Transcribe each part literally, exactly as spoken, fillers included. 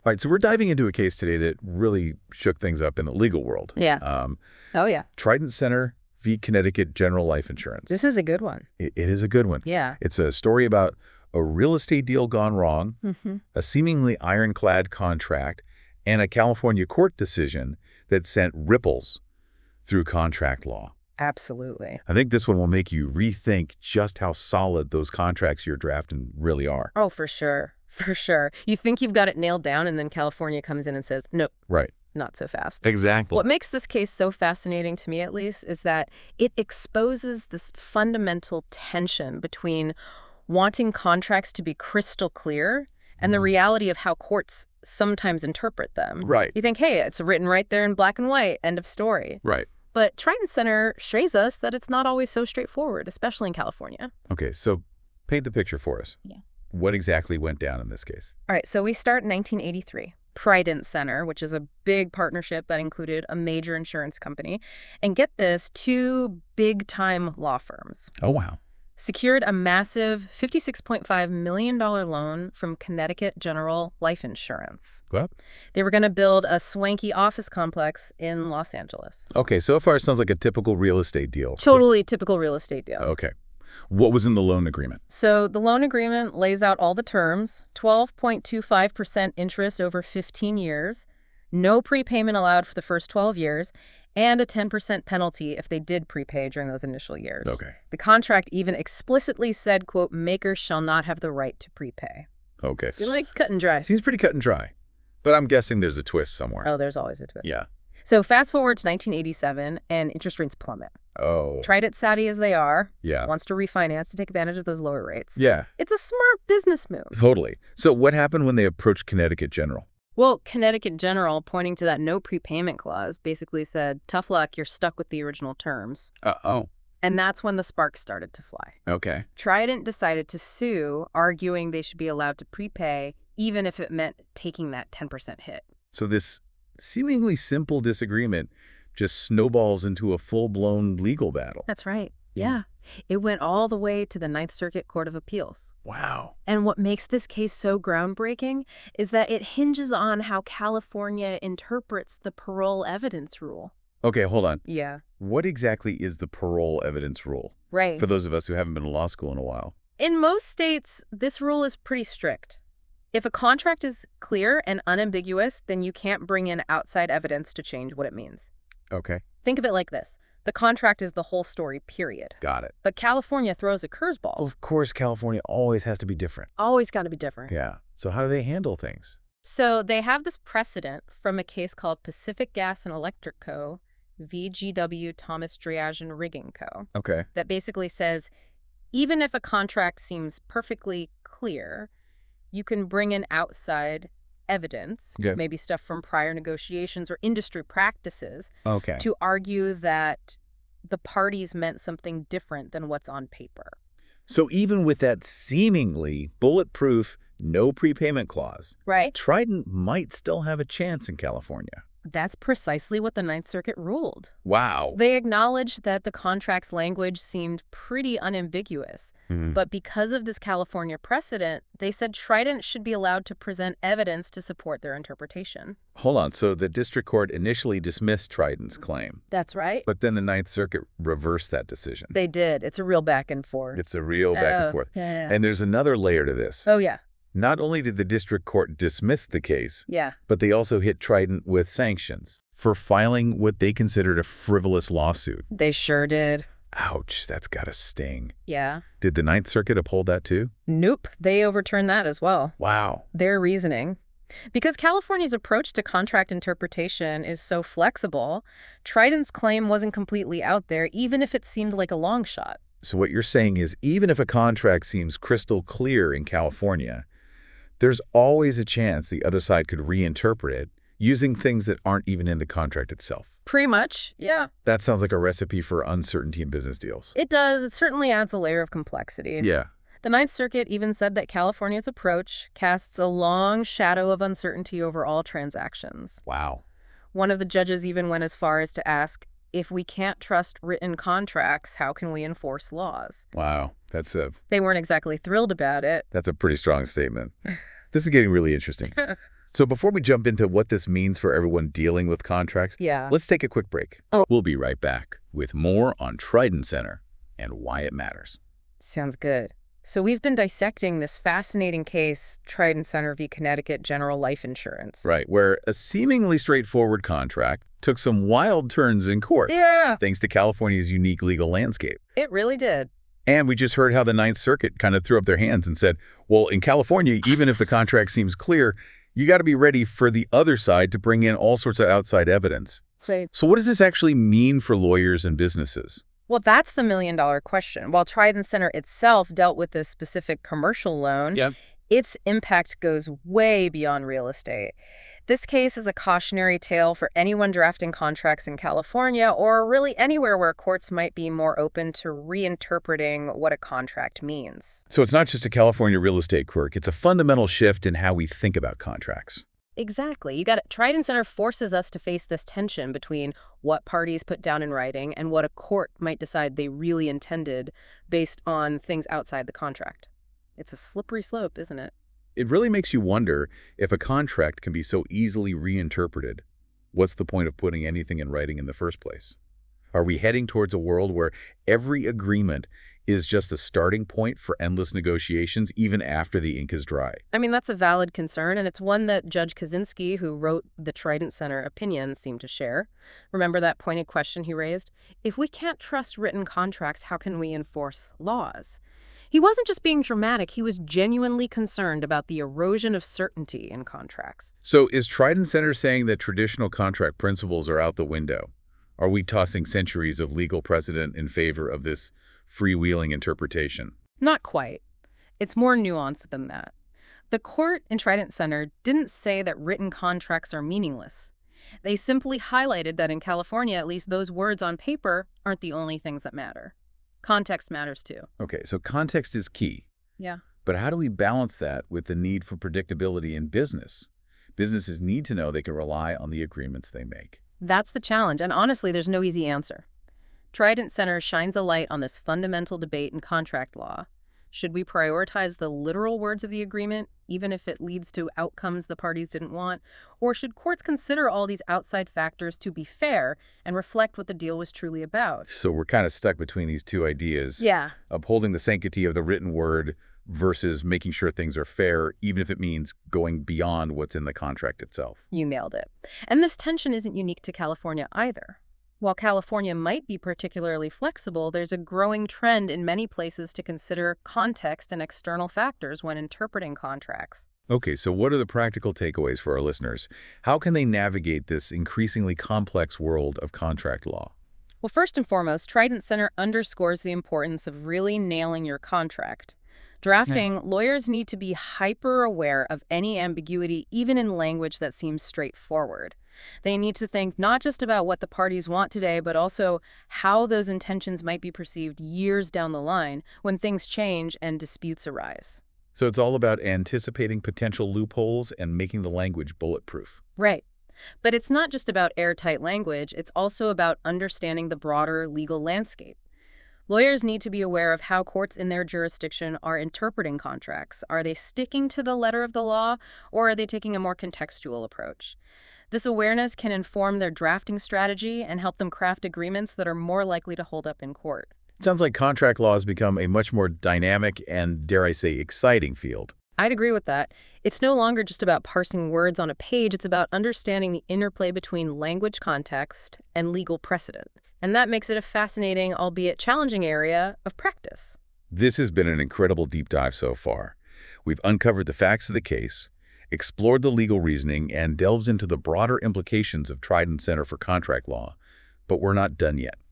All right, so we're diving into a case today that really shook things up in the legal world. Yeah. Um, Oh, yeah. Trident Center v. Connecticut General Life Insurance. This is a good one. It, it is a good one. Yeah. It's a story about a real estate deal gone wrong, Mm-hmm. a seemingly ironclad contract, and a California court decision that sent ripples through contract law. Absolutely. I think this one will make you rethink just how solid those contracts you're drafting really are. Oh, for sure. For sure. You think you've got it nailed down, and then California comes in and says, no, Right. not so fast. Exactly. What makes this case so fascinating to me, at least, is that it exposes this fundamental tension between wanting contracts to be crystal clear and the reality of how courts sometimes interpret them. Right. You think, hey, it's written right there in black and white, end of story. Right. But Trident Center shows us that it's not always so straightforward, especially in California. Okay, so paint the picture for us. Yeah. What exactly went down in this case? All right, so we start in nineteen eighty-three. Trident Center, which is a big partnership that included a major insurance company, and get this, two big-time law firms, Oh, wow. secured a massive fifty-six point five million dollars loan from Connecticut General Life Insurance. Well, They were going to build a swanky office complex in Los Angeles. okay, so far it sounds like a typical real estate deal. Totally typical real estate deal. Okay. What was in the loan agreement? So the loan agreement lays out all the terms, twelve point two five percent interest over fifteen years, no prepayment allowed for the first twelve years, and a ten percent penalty if they did prepay during those initial years. Okay. The contract even explicitly said, quote, makers shall not have the right to prepay. Okay. You're like cut and dry. Seems pretty cut and dry. But I'm guessing there's a twist somewhere. Oh, there's always a twist. Yeah. So fast forward to nineteen eighty-seven, and interest rates plummet. Oh. Trident savvy as they are, Yeah. wants to refinance to take advantage of those lower rates. Yeah, It's a smart business move. totally. So what happened when they approached Connecticut General? Well, Connecticut General, pointing to that no prepayment clause, basically said, tough luck, you're stuck with the original terms. Uh-oh. And that's when the sparks started to fly. Okay. Trident decided to sue, arguing they should be allowed to prepay, even if it meant taking that ten percent hit. So this seemingly simple disagreement just snowballs into a full-blown legal battle. That's right. Yeah. It went all the way to the Ninth Circuit Court of Appeals. Wow. And what makes this case so groundbreaking is that it hinges on how California interprets the parole evidence rule. Okay, hold on. Yeah. What exactly is the parole evidence rule? Right. For those of us who haven't been to law school in a while. In most states, this rule is pretty strict. If a contract is clear and unambiguous, then you can't bring in outside evidence to change what it means. Okay. Think of it like this. The contract is the whole story, period. Got it. But California throws a curveball. Of course, California always has to be different. Always got to be different. Yeah. So how do they handle things? So they have this precedent from a case called Pacific Gas and Electric Co., V G W Thomas Drayage Rigging Co., Okay. that basically says, even if a contract seems perfectly clear, you can bring in outside evidence, Okay. maybe stuff from prior negotiations or industry practices, Okay. to argue that the parties meant something different than what's on paper. So even with that seemingly bulletproof no prepayment clause, Right? Trident might still have a chance in California. That's precisely what the Ninth Circuit ruled. Wow. They acknowledged that the contract's language seemed pretty unambiguous, Mhm. but because of this California precedent, they said Trident should be allowed to present evidence to support their interpretation. Hold on. So the district court initially dismissed Trident's claim, That's right. but then the Ninth Circuit reversed that decision. They did. It's a real back and forth. It's a real back Oh, and forth. Yeah, yeah. And there's another layer to this. Oh, yeah. Not only did the district court dismiss the case, Yeah. but they also hit Trident with sanctions for filing what they considered a frivolous lawsuit. They sure did. Ouch, that's gotta sting. Yeah. Did the Ninth Circuit uphold that too? Nope. They overturned that as well. Wow. Their reasoning. Because California's approach to contract interpretation is so flexible, Trident's claim wasn't completely out there, even if it seemed like a long shot. So what you're saying is even if a contract seems crystal clear in California, there's always a chance the other side could reinterpret it using things that aren't even in the contract itself. Pretty much, yeah. That sounds like a recipe for uncertainty in business deals. It does. It certainly adds a layer of complexity. Yeah. The Ninth Circuit even said that California's approach casts a long shadow of uncertainty over all transactions. Wow. One of the judges even went as far as to ask, if we can't trust written contracts, how can we enforce laws? Wow. That's a, They weren't exactly thrilled about it. that's a pretty strong statement. This is getting really interesting. So before we jump into what this means for everyone dealing with contracts, Yeah. let's take a quick break. Oh. We'll be right back with more on Trident Center and why it matters. Sounds good. So we've been dissecting this fascinating case, Trident Center v. Connecticut General Life Insurance. Right, where a seemingly straightforward contract took some wild turns in court, Yeah, thanks to California's unique legal landscape. it really did. And we just heard how the Ninth Circuit kind of threw up their hands and said, well, in California, even if the contract seems clear, you got to be ready for the other side to bring in all sorts of outside evidence. So, So what does this actually mean for lawyers and businesses? well, that's the million-dollar question. While Trident Center itself dealt with this specific commercial loan, Yep. its impact goes way beyond real estate. This case is a cautionary tale for anyone drafting contracts in California or really anywhere where courts might be more open to reinterpreting what a contract means. So it's not just a California real estate quirk. It's a fundamental shift in how we think about contracts. Exactly. You got it. Trident Center forces us to face this tension between what parties put down in writing and what a court might decide they really intended based on things outside the contract. It's a slippery slope, isn't it? It really makes you wonder if a contract can be so easily reinterpreted. What's the point of putting anything in writing in the first place? Are we heading towards a world where every agreement is just a starting point for endless negotiations even after the ink is dry? I mean, that's a valid concern, and it's one that Judge Kaczynski, who wrote the Trident Center opinion, seemed to share. Remember that pointed question he raised? If we can't trust written contracts, how can we enforce laws? He wasn't just being dramatic, he was genuinely concerned about the erosion of certainty in contracts. So is Trident Center saying that traditional contract principles are out the window? Are we tossing centuries of legal precedent in favor of this freewheeling interpretation? Not quite. It's more nuanced than that. The court in Trident Center didn't say that written contracts are meaningless. They simply highlighted that in California, at least those words on paper aren't the only things that matter. Context matters too. Okay, so context is key. Yeah. But how do we balance that with the need for predictability in business? Businesses need to know they can rely on the agreements they make. That's the challenge, and honestly, there's no easy answer. Trident Center shines a light on this fundamental debate in contract law. Should we prioritize the literal words of the agreement, even if it leads to outcomes the parties didn't want? Or should courts consider all these outside factors to be fair and reflect what the deal was truly about? So we're kind of stuck between these two ideas. Yeah. Upholding the sanctity of the written word versus making sure things are fair, even if it means going beyond what's in the contract itself. You nailed it. And this tension isn't unique to California either. While California might be particularly flexible, there's a growing trend in many places to consider context and external factors when interpreting contracts. Okay, so what are the practical takeaways for our listeners? How can they navigate this increasingly complex world of contract law? Well, first and foremost, Trident Center underscores the importance of really nailing your contract. Drafting, lawyers need to be hyper-aware of any ambiguity, even in language that seems straightforward. They need to think not just about what the parties want today, but also how those intentions might be perceived years down the line when things change and disputes arise. So it's all about anticipating potential loopholes and making the language bulletproof. Right. But it's not just about airtight language, it's also about understanding the broader legal landscape. Lawyers need to be aware of how courts in their jurisdiction are interpreting contracts. Are they sticking to the letter of the law, or are they taking a more contextual approach? This awareness can inform their drafting strategy and help them craft agreements that are more likely to hold up in court. It sounds like contract law has become a much more dynamic and, dare I say, exciting field. I'd agree with that. It's no longer just about parsing words on a page, it's about understanding the interplay between language context and legal precedent. And that makes it a fascinating, albeit challenging area of practice. This has been an incredible deep dive so far. We've uncovered the facts of the case, explored the legal reasoning, and delved into the broader implications of Trident Center for Contract Law. But we're not done yet.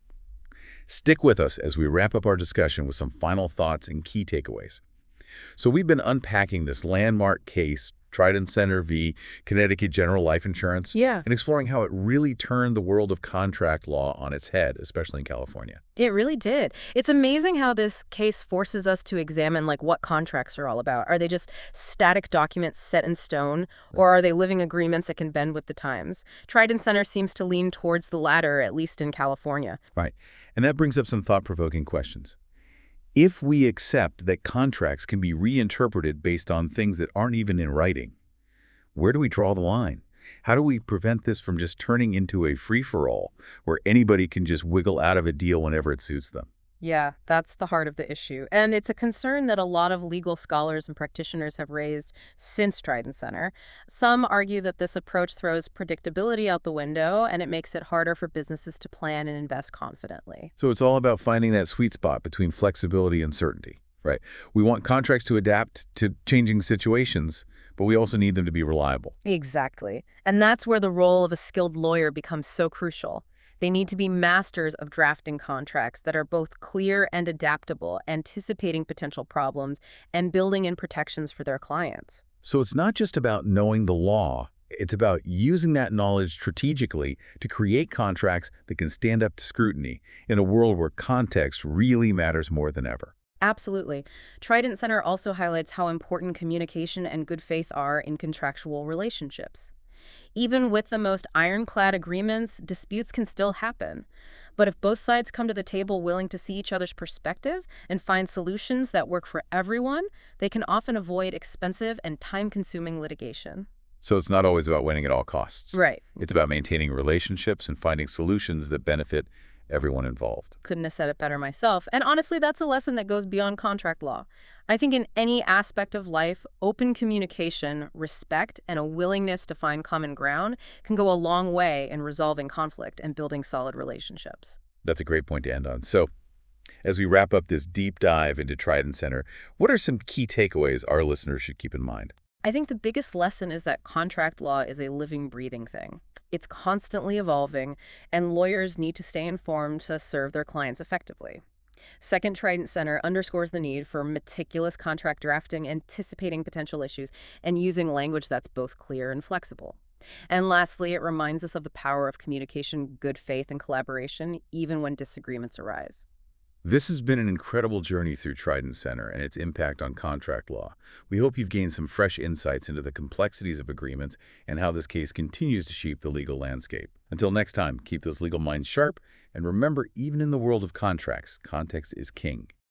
Stick with us as we wrap up our discussion with some final thoughts and key takeaways. So we've been unpacking this landmark case, Trident Center v. Connecticut General Life Insurance, Yeah. and exploring how it really turned the world of contract law on its head, especially in California. It really did. It's amazing how this case forces us to examine like what contracts are all about. Are they just static documents set in stone, or are they living agreements that can bend with the times? Trident Center seems to lean towards the latter, at least in California. Right. And that brings up some thought-provoking questions. If we accept that contracts can be reinterpreted based on things that aren't even in writing, Where do we draw the line? How do we prevent this from just turning into a free-for-all where anybody can just wiggle out of a deal whenever it suits them? Yeah, that's the heart of the issue. And it's a concern that a lot of legal scholars and practitioners have raised since Trident Center. Some argue that this approach throws predictability out the window and it makes it harder for businesses to plan and invest confidently. So it's all about finding that sweet spot between flexibility and certainty, right? We want contracts to adapt to changing situations, but we also need them to be reliable. Exactly. And that's where the role of a skilled lawyer becomes so crucial. They need to be masters of drafting contracts that are both clear and adaptable, anticipating potential problems, and building in protections for their clients. So it's not just about knowing the law. It's about using that knowledge strategically to create contracts that can stand up to scrutiny in a world where context really matters more than ever. Absolutely. Trident Center also highlights how important communication and good faith are in contractual relationships. Even with the most ironclad agreements, disputes can still happen. But if both sides come to the table willing to see each other's perspective and find solutions that work for everyone, they can often avoid expensive and time-consuming litigation. So it's not always about winning at all costs. Right. It's about maintaining relationships and finding solutions that benefit everyone involved. Couldn't have said it better myself. And honestly, that's a lesson that goes beyond contract law. I think in any aspect of life, open communication, respect, and a willingness to find common ground can go a long way in resolving conflict and building solid relationships. That's a great point to end on. So as we wrap up this deep dive into Trident Center, what are some key takeaways our listeners should keep in mind? I think the biggest lesson is that contract law is a living, breathing thing. It's constantly evolving, and lawyers need to stay informed to serve their clients effectively. Second, Trident Center underscores the need for meticulous contract drafting, anticipating potential issues, and using language that's both clear and flexible. And lastly, it reminds us of the power of communication, good faith, and collaboration, even when disagreements arise. This has been an incredible journey through Trident Center and its impact on contract law. We hope you've gained some fresh insights into the complexities of agreements and how this case continues to shape the legal landscape. Until next time, keep those legal minds sharp, and remember, even in the world of contracts, context is king.